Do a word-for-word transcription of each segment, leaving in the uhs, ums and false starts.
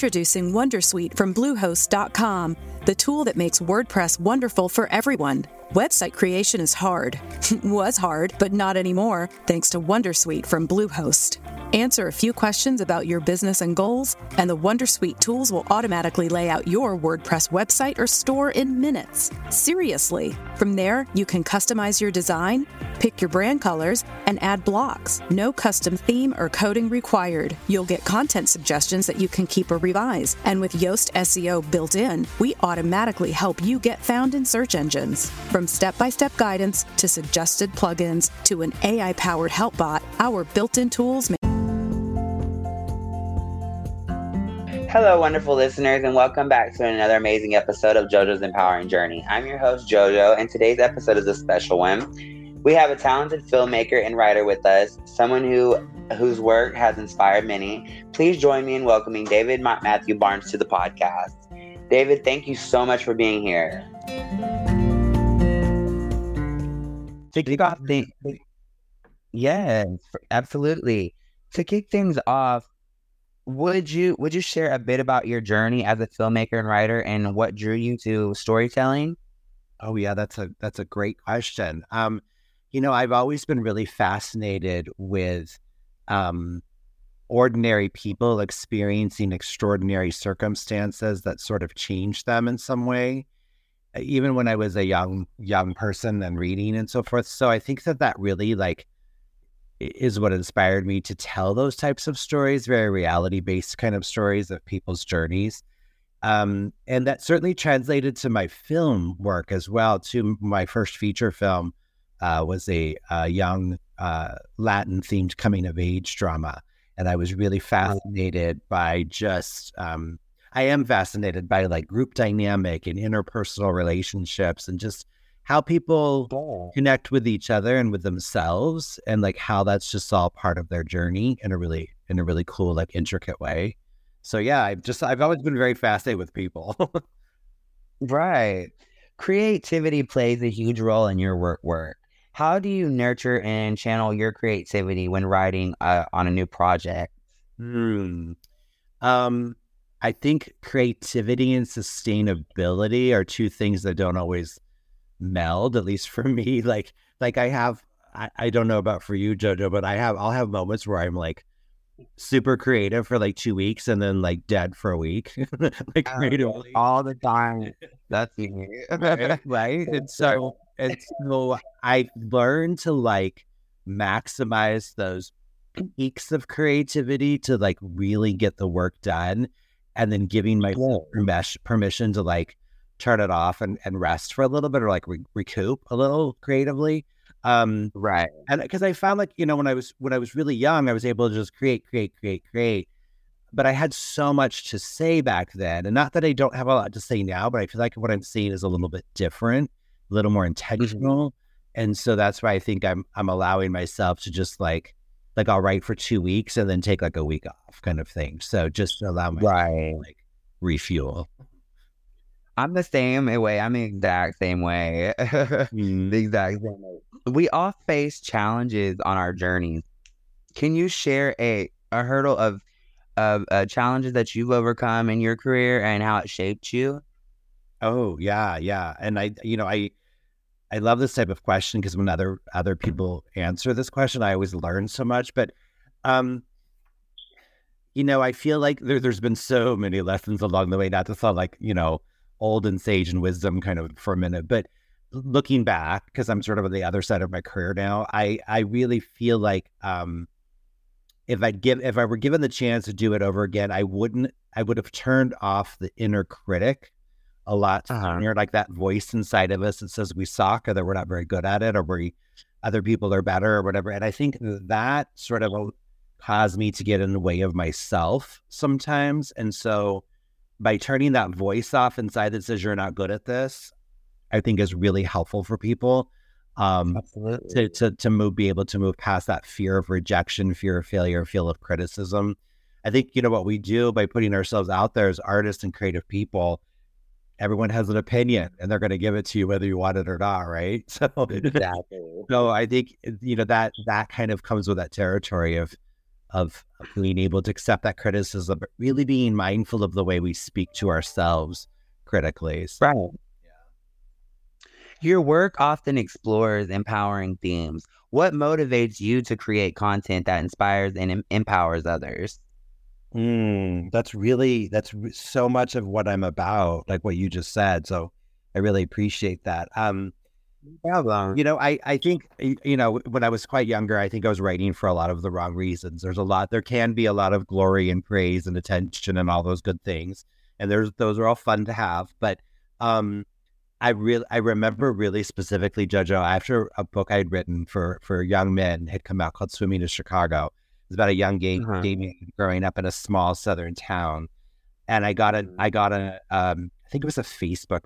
Introducing Wondersuite from Bluehost dot com, the tool that makes WordPress wonderful for everyone. Website creation is hard. Was hard, but not anymore, thanks to Wondersuite from Bluehost. Answer a few questions about your business and goals, and the Wondersuite tools will automatically lay out your WordPress website or store in minutes. Seriously. From there, you can customize your design, pick your brand colors, and add blocks. No custom theme or coding required. You'll get content suggestions that you can keep or revise. And with Yoast S E O built in, we automatically help you get found in search engines. From step-by-step guidance to suggested plugins to an A I-powered help bot, our built-in tools make Hello, wonderful listeners, and welcome back to another amazing episode of JoJo's Empowering Journey. I'm your host, JoJo, and today's episode is a special one. We have a talented filmmaker and writer with us, someone who whose work has inspired many. Please join me in welcoming David Matthew Barnes to the podcast. David, thank you so much for being here. To kick off things, yes, absolutely. To kick things off, Would you would you share a bit about your journey as a filmmaker and writer and what drew you to storytelling? Oh yeah, that's a that's a great question. Um, you know, I've always been really fascinated with um, ordinary people experiencing extraordinary circumstances that sort of change them in some way, even when I was a young young person and reading and so forth. So I think that that really like is what inspired me to tell those types of stories, very reality-based kind of stories of people's journeys. Um, and that certainly translated to my film work as well. To my first feature film uh, was a, a young uh, Latin-themed coming-of-age drama. And I was really fascinated by just, um, I am fascinated by like group dynamic and interpersonal relationships and just how people connect with each other and with themselves, and like how that's just all part of their journey in a really in a really cool, like intricate way. So yeah, I've just I've always been very fascinated with people. Right. Creativity plays a huge role in your work work. How do you nurture and channel your creativity when writing uh, on a new project? Hmm. Um, I think creativity and sustainability are two things that don't always meld, at least for me. Like, like I have, I, I don't know about for you, JoJo, but I have, I'll have moments where I'm like super creative for like two weeks and then like dead for a week, like creatively. All the time. That's me. Right. And so, and so I learned to like maximize those peaks of creativity to like really get the work done, and then giving myself permission, permission to like turn it off and, and rest for a little bit, or like re- recoup a little creatively. Um, right. And because I found like, you know, when I was, when I was really young, I was able to just create, create, create, create. But I had so much to say back then. And not that I don't have a lot to say now, but I feel like what I'm saying is a little bit different, a little more intentional. Mm-hmm. And so that's why I think I'm, I'm allowing myself to just like, like I'll write for two weeks and then take like a week off kind of thing. So just to allow myself right. to like refuel. I'm the same way. I'm the exact same way. mm. The exact same way. We all face challenges on our journeys. Can you share a, a hurdle of of uh, challenges that you've overcome in your career and how it shaped you? Oh yeah, yeah. And I, you know, I I love this type of question because when other other people answer this question, I always learn so much. But um, you know, I feel like there, there's been so many lessons along the way. Not to sound like, you know, old and sage and wisdom kind of for a minute, but looking back, because I'm sort of on the other side of my career now, I, I really feel like um, if I give if I were given the chance to do it over again, I wouldn't I would have turned off the inner critic a lot uh-huh. sooner, like that voice inside of us that says we suck or that we're not very good at it or we other people are better or whatever. And I think that sort of caused me to get in the way of myself sometimes. And so by turning that voice off inside that says you're not good at this, I think is really helpful for people um, to to to move, be able to move past that fear of rejection, fear of failure, fear of criticism. I think, you know, what we do by putting ourselves out there as artists and creative people, everyone has an opinion and they're going to give it to you whether you want it or not, right? So, exactly. so I think, you know, that that kind of comes with that territory of of being able to accept that criticism, but really being mindful of the way we speak to ourselves critically. So, right. Your work often explores empowering themes. What motivates you to create content that inspires and em- empowers others? Mm, that's really, that's re- so much of what I'm about, like what you just said. So I really appreciate that. Um, Problem. you know, I, I think, y- you know, when I was quite younger, I think I was writing for a lot of the wrong reasons. There's a lot, there can be a lot of glory and praise and attention and all those good things. And there's, those are all fun to have. But, um, I really, I remember really specifically, Jojo, after a book I'd written for for young men had come out called Swimming to Chicago. It was about a young gay, Uh-huh. gay man growing up in a small southern town, and I got a, I got a, um, I think it was a Facebook.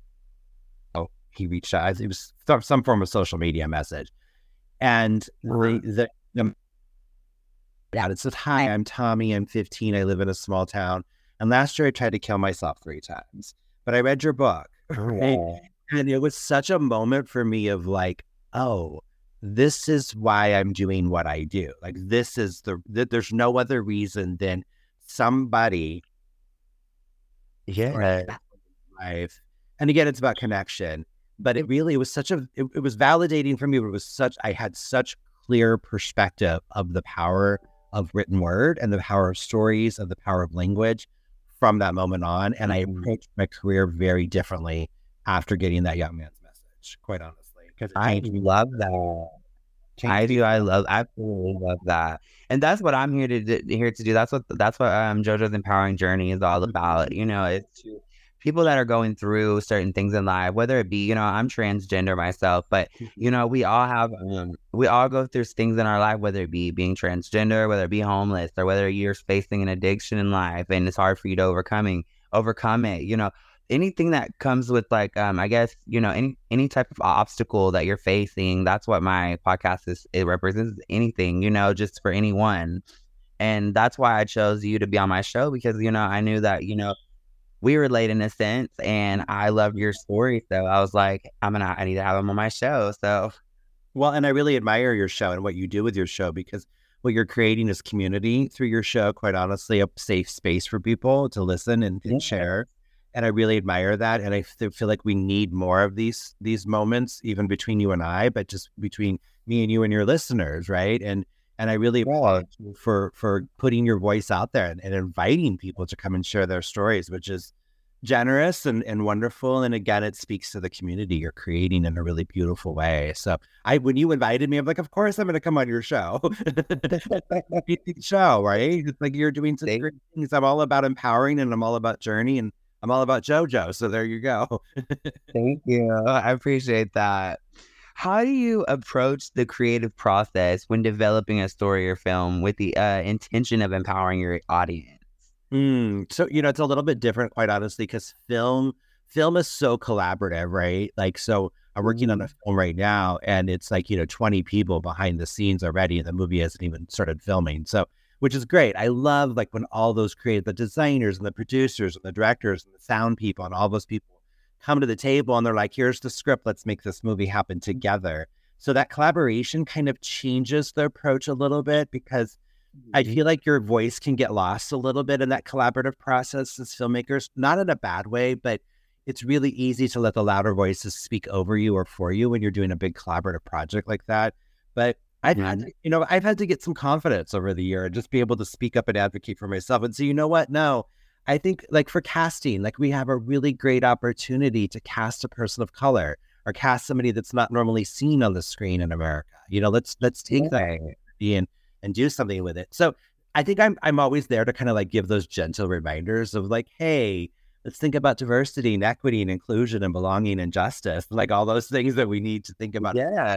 Oh, he reached out. It was some, some form of social media message, and Uh-huh. the the, the yeah, it said, "Hi, I'm Tommy. I'm fifteen. I live in a small town, and last year I tried to kill myself three times, but I read your book." Right? Oh, And it was such a moment for me of like, oh, this is why I'm doing what I do. Like, this is the, th- there's no other reason than somebody yeah. life. And again, it's about connection, but it really was such a, it, it was validating for me. But it was such, I had such clear perspective of the power of written word and the power of stories and the power of language from that moment on. And I Mhm. approached my career very differently after getting that young man's message, quite honestly. Because it I changed me. love that. Changed I me. do. I love. Absolutely love that. And that's what I'm here to do, here to do. That's what that's what um JoJo's Empowering Journey is all about. You know, it's to people that are going through certain things in life, whether it be, you know, I'm transgender myself, but you know, we all have um we all go through things in our life, whether it be being transgender, whether it be homeless, or whether you're facing an addiction in life and it's hard for you to overcoming overcome it. You know, anything that comes with like um I guess, you know, any any type of obstacle that you're facing, that's what my podcast is. It represents anything, you know, just for anyone. And that's why I chose you to be on my show, because you know, I knew that, you know, we relate in a sense, and I loved your story, so I was like, I'm gonna I need to have him on my show. So Well, and I really admire your show and what you do with your show, because what you're creating is community through your show, quite honestly, a safe space for people to listen and, and yeah. share. And I really admire that. And I f- feel like we need more of these these moments, even between you and I, but just between me and you and your listeners, right? And and I really applaud you for for putting your voice out there and, and inviting people to come and share their stories, which is generous and, and wonderful. And again, it speaks to the community you're creating in a really beautiful way. So I, when you invited me, I'm like, of course I'm going to come on your show. show, right? It's like you're doing such Thank- great things. I'm all about empowering, and I'm all about journey, and I'm all about JoJo. So there you go. Thank you. I appreciate that. How do you approach the creative process when developing a story or film with the uh, intention of empowering your audience? Mm, so, you know, it's a little bit different, quite honestly, because film, film is so collaborative, right? Like, so I'm working on a film right now, and it's like, you know, twenty people behind the scenes already, and the movie hasn't even started filming. So, which is great. I love like when all those creative, the designers and the producers and the directors and the sound people and all those people come to the table and they're like, here's the script, let's make this movie happen together. So that collaboration kind of changes the approach a little bit, because I feel like your voice can get lost a little bit in that collaborative process as filmmakers, not in a bad way, but it's really easy to let the louder voices speak over you or for you when you're doing a big collaborative project like that. But I've had, to, you know, I've had to get some confidence over the year and just be able to speak up and advocate for myself and say, you know what? No, I think like for casting, like we have a really great opportunity to cast a person of color or cast somebody that's not normally seen on the screen in America. You know, let's, let's take Yeah. that and, and do something with it. So I think I'm, I'm always there to kind of like give those gentle reminders of like, hey, let's think about diversity and equity and inclusion and belonging and justice, like all those things that we need to think about. Yeah.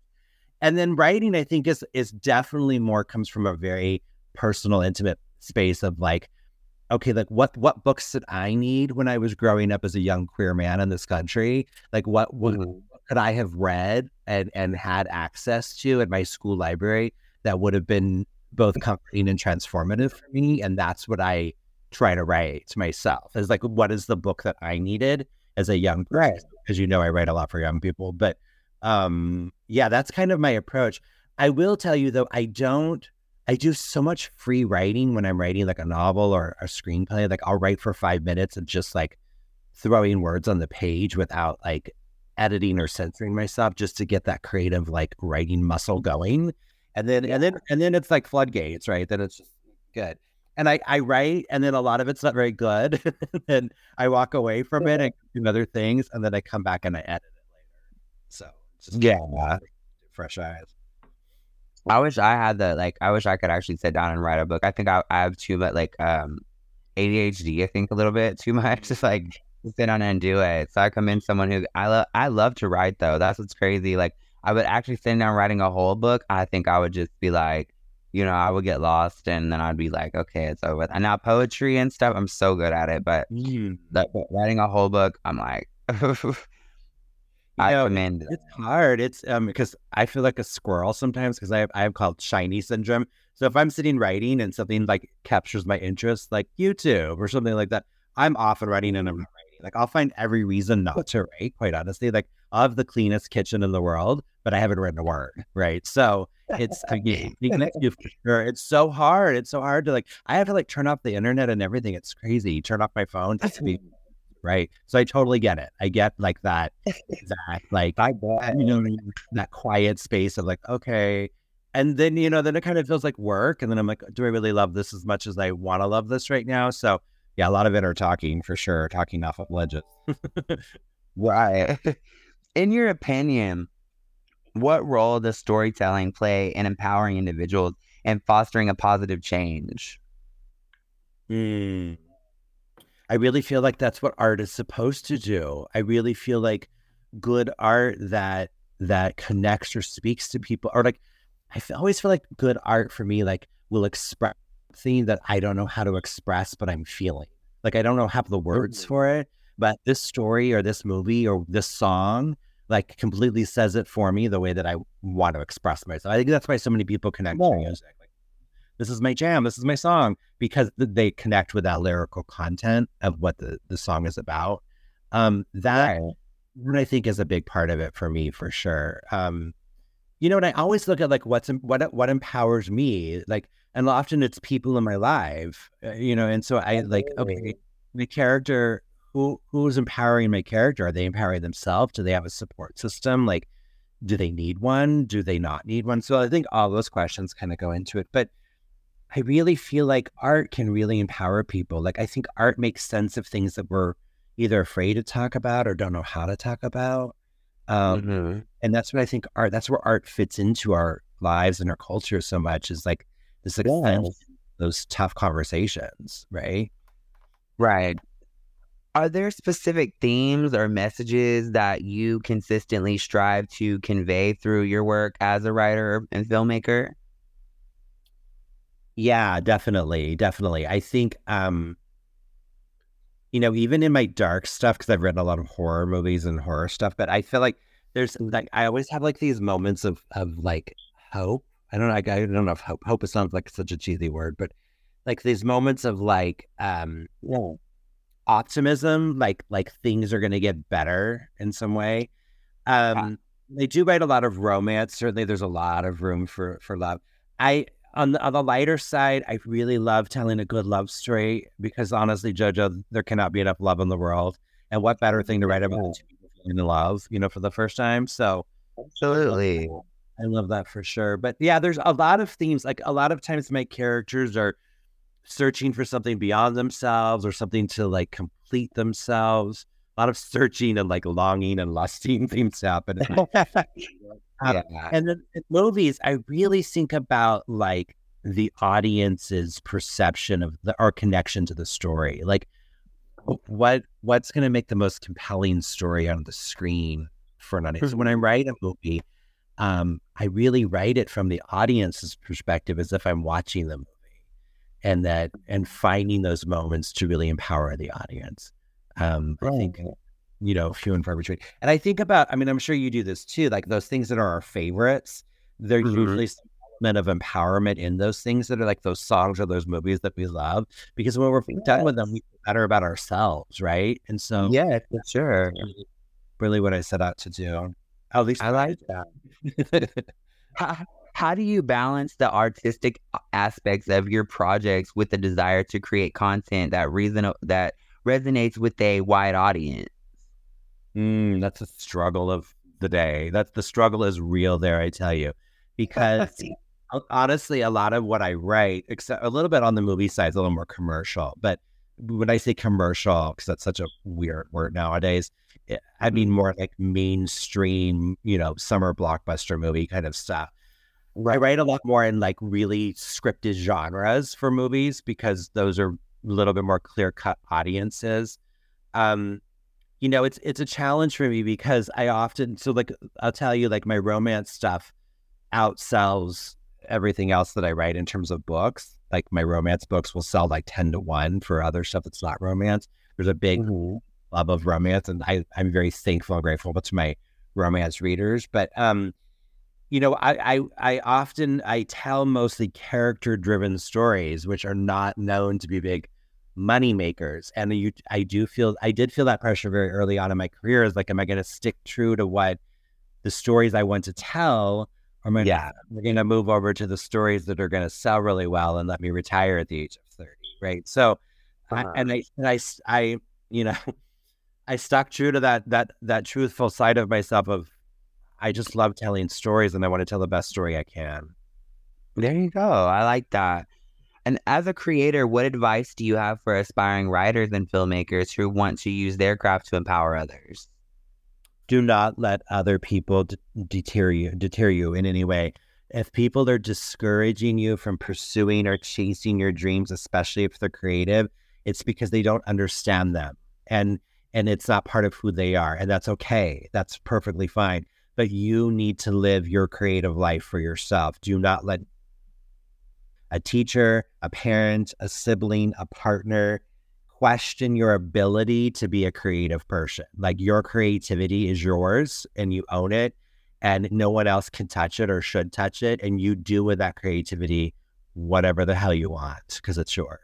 And then writing, I think, is is definitely more comes from a very personal, intimate space of like, okay, like what what books did I need when I was growing up as a young queer man in this country? Like what, what, Mhm. what could I have read and and had access to at my school library that would have been both comforting and transformative for me? And that's what I try to write to myself, is like, what is the book that I needed as a young person? Right. Because you know I write a lot for young people, but um yeah, that's kind of my approach. I will tell you though, I don't I do so much free writing when I'm writing like a novel or a screenplay. Like I'll write for five minutes and just like throwing words on the page without like editing or censoring myself, just to get that creative like writing muscle going. And then yeah. and then and then it's like floodgates, right? Then it's just good. And I, I write, and then a lot of it's not very good. And I walk away from it and do other things, and then I come back and I edit it later. So it's just yeah, fresh eyes. I wish I had the like. I wish I could actually sit down and write a book. I think I, I have too much like um A D H D. I think a little bit too much. Just like sit down and do it. So I come in someone who I love. I love to write though. That's what's crazy. Like I would actually sit down writing a whole book. I think I would just be like, you know, I would get lost, and then I'd be like, okay, it's over. And now poetry and stuff, I'm so good at it. But mm. that, but writing a whole book, I'm like. I know, commend it's hard. It's um because I feel like a squirrel sometimes because I have I have called shiny syndrome. So if I'm sitting writing and something like captures my interest, like YouTube or something like that, I'm often writing and I'm not writing. Like I'll find every reason not to write. Quite honestly, like I have the cleanest kitchen in the world, but I haven't written a word. Right, so it's again, it's so hard. It's so hard to like. I have to like turn off the internet and everything. It's crazy. Turn off my phone to be. Right. So I totally get it. I get like that, that like, I bet, you know, that quiet space of like, okay. And then, you know, then it kind of feels like work. And then I'm like, do I really love this as much as I want to love this right now? So yeah, a lot of it are talking for sure. Talking off of ledges. Right. In your opinion, what role does storytelling play in empowering individuals and fostering a positive change? Hmm. I really feel like that's what art is supposed to do. I really feel like good art that that connects or speaks to people, or like I always feel like good art for me like will express something that I don't know how to express, but I'm feeling. Like I don't know have the words for it, but this story or this movie or this song like completely says it for me the way that I want to express myself. I think that's why so many people connect to music. This is my jam. This is my song, because they connect with that lyrical content of what the, the song is about. Um, that right. I think is a big part of it for me, for sure. Um, you know, and I always look at like what's what what empowers me, like, and often it's people in my life, uh, you know. And so I like, okay, my character, who who's empowering my character? Are they empowering themselves? Do they have a support system? Like, do they need one? Do they not need one? So I think all those questions kind of go into it, but. I really feel like art can really empower people. Like, I think art makes sense of things that we're either afraid to talk about or don't know how to talk about. Um, mm-hmm. And that's what I think art, that's where art fits into our lives and our culture so much, is like this extent of those tough conversations, right? Right. Are there specific themes or messages that you consistently strive to convey through your work as a writer and filmmaker? Yeah, definitely. Definitely. I think, um, you know, even in my dark stuff, because I've written a lot of horror movies and horror stuff, but I feel like there's like, I always have like these moments of, of like hope. I don't know. I, I don't know if hope, hope sounds like such a cheesy word, but like these moments of like, um, yeah. optimism, like, like things are going to get better in some way. Um, yeah. They do write a lot of romance. Certainly there's a lot of room for, for love. I, On the, on the lighter side, I really love telling a good love story, because honestly, JoJo, there cannot be enough love in the world. And what better thing to write about than two people falling in love, you know, for the first time. So absolutely. I love that for sure. But yeah, there's a lot of themes. Like a lot of times my characters are searching for something beyond themselves or something to like complete themselves. A lot of searching and like longing and lusting themes happen. Um, yeah. And then in movies, I really think about like the audience's perception of the or connection to the story. Like what what's going to make the most compelling story on the screen for an audience. So when I write a movie, um, I really write it from the audience's perspective, as if I'm watching the movie, and that and finding those moments to really empower the audience. Um, I think. You know, few and far between. And I think about, I mean, I'm sure you do this too, like those things that are our favorites, there's mm-hmm. usually some element of empowerment in those things that are like those songs or those movies that we love, because when we're yes. done with them, we feel better about ourselves, right? And so, yeah, for sure. Really what I set out to do. At least I like that. How do you balance the artistic aspects of your projects with the desire to create content that reason that resonates with a wide audience? Mm, that's a struggle of the day. That's the struggle is real there, I tell you, because honestly, a lot of what I write, except a little bit on the movie side, is a little more commercial. But when I say commercial, because that's such a weird word nowadays, it, I mean more like mainstream, you know, summer blockbuster movie kind of stuff. I write a lot more in like really scripted genres for movies because those are a little bit more clear-cut audiences. Um, you know, it's it's a challenge for me because I often, so like, I'll tell you, like my romance stuff outsells everything else that I write in terms of books. Like my romance books will sell like ten to one for other stuff that's not romance. There's a big mm-hmm. love of romance, and I, I'm very thankful and grateful to my romance readers. But, um, you know, I, I, I often, I tell mostly character-driven stories, which are not known to be big money makers. And you, I do feel, I did feel that pressure very early on in my career. Is like, am I going to stick true to what the stories I want to tell? Or am I yeah. going to move over to the stories that are going to sell really well and let me retire at the age of thirty, right? So, uh-huh. I, and I, and I, I, you know, I stuck true to that, that, that truthful side of myself of, I just love telling stories and I want to tell the best story I can. There you go. I like that. And as a creator, what advice do you have for aspiring writers and filmmakers who want to use their craft to empower others? Do not let other people d- deter you, deter you in any way. If people are discouraging you from pursuing or chasing your dreams, especially if they're creative, it's because they don't understand them. And, and it's not part of who they are. And that's okay. That's perfectly fine. But you need to live your creative life for yourself. Do not let a teacher, a parent, a sibling, a partner question your ability to be a creative person. Like your creativity is yours and you own it and no one else can touch it or should touch it. And you do with that creativity whatever the hell you want because it's yours.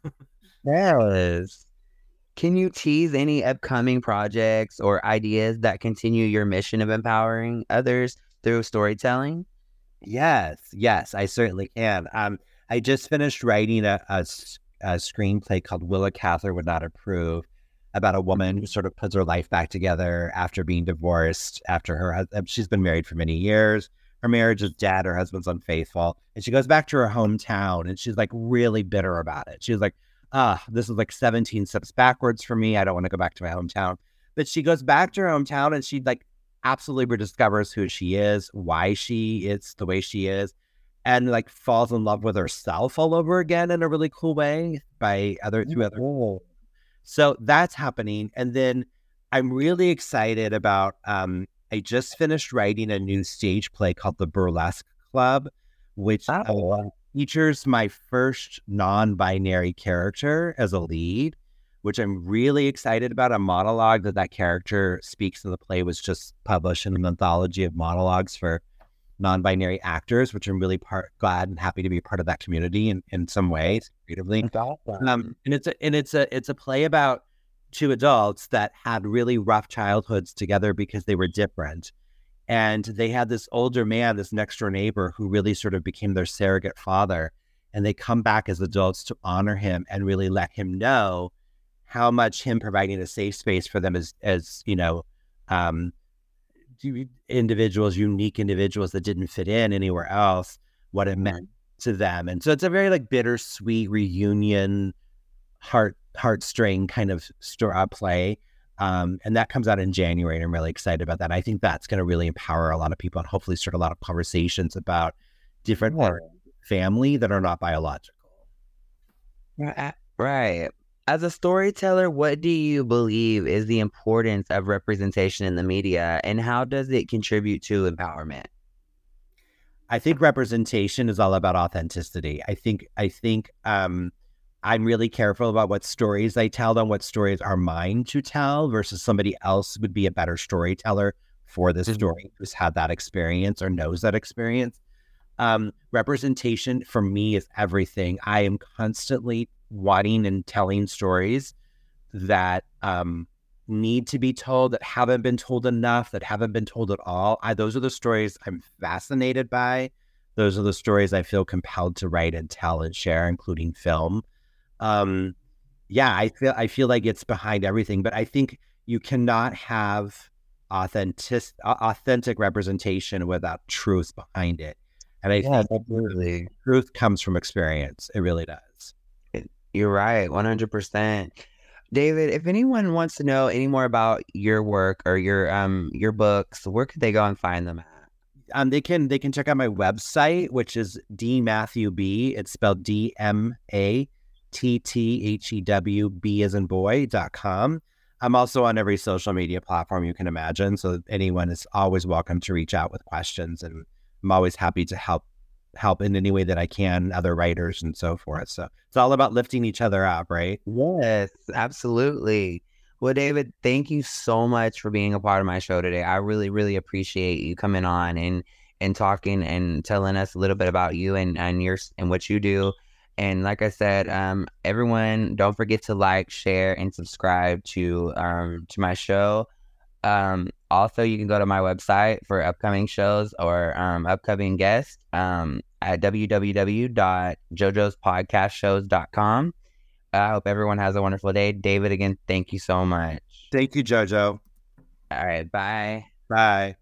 There it is. Can you tease any upcoming projects or ideas that continue your mission of empowering others through storytelling? Yes, yes, I certainly can. Um, I just finished writing a, a, a screenplay called Willa Cather Would Not Approve about a woman who sort of puts her life back together after being divorced, after her, she's been married for many years. Her marriage is dead, her husband's unfaithful, and she goes back to her hometown and she's like really bitter about it. She's like, ah, this is like seventeen steps backwards for me. I don't want to go back to my hometown. But she goes back to her hometown and she like absolutely rediscovers who she is, why she is the way she is, and like falls in love with herself all over again in a really cool way by other through other. Oh. So that's happening. And then I'm really excited about, um, I just finished writing a new stage play called The Burlesque Club, which oh. uh, features my first non-binary character as a lead, which I'm really excited about. A monologue that that character speaks in the play was just published in an anthology of monologues for non-binary actors, which I'm really part, glad and happy to be part of that community in, in some ways, creatively. Awesome. Um, and it's a and it's a it's a play about two adults that had really rough childhoods together because they were different. And they had this older man, this next door neighbor, who really sort of became their surrogate father. And they come back as adults to honor him and really let him know how much him providing a safe space for them as, as you know, um, individuals, unique individuals that didn't fit in anywhere else, what it meant to them. And so it's a very like bittersweet reunion, heart heartstring kind of story uh, play. Um, and that comes out in January, and I'm really excited about that. I think that's going to really empower a lot of people and hopefully start a lot of conversations about different yeah. parts of family that are not biological. Right. As a storyteller, what do you believe is the importance of representation in the media, and how does it contribute to empowerment? I think representation is all about authenticity. I think, I think, um, I'm really careful about what stories I tell them, what stories are mine to tell versus somebody else would be a better storyteller for this mm-hmm. story who's had that experience or knows that experience. Um, representation for me is everything. I am constantly wanting and telling stories that um, need to be told, that haven't been told enough, that haven't been told at all. I, those are the stories I'm fascinated by. those are the stories I feel compelled to write and tell and share, including film. Um, yeah, I feel I feel like it's behind everything, but I think you cannot have authentic authentic representation without truth behind it. And I yeah, think absolutely. truth comes from experience. It really does. You're right, one hundred percent. David, if anyone wants to know any more about your work or your um your books, where could they go and find them at? Um, they can they can check out my website, which is D Matthew B. It's spelled D M A T T H E W B as in boy dot com. I'm also on every social media platform you can imagine, so anyone is always welcome to reach out with questions, and I'm always happy to help help in any way that I can, other writers and so forth. So it's all about lifting each other up, right? Yes, absolutely. Well, David, thank you so much for being a part of my show today. I really, really appreciate you coming on and and talking and telling us a little bit about you and and your and what you do. And like I said, um, everyone, don't forget to like, share, and subscribe to um to my show. Um, also, you can go to my website for upcoming shows or um, upcoming guests um, at w w w dot jojos podcast shows dot com. I hope everyone has a wonderful day. David, again, thank you so much. Thank you, Jojo. All right, bye. Bye.